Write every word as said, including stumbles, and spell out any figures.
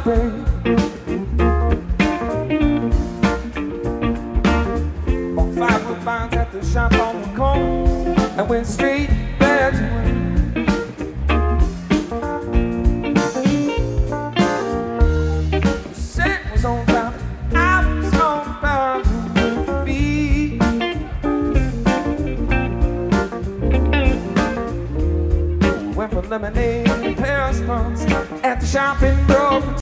day. Bought five woodbines at the shop on the corner and went straight back to work. The set was on top, I was on bound to move feet. Went for lemonade and Paris buns at the shop in Broken.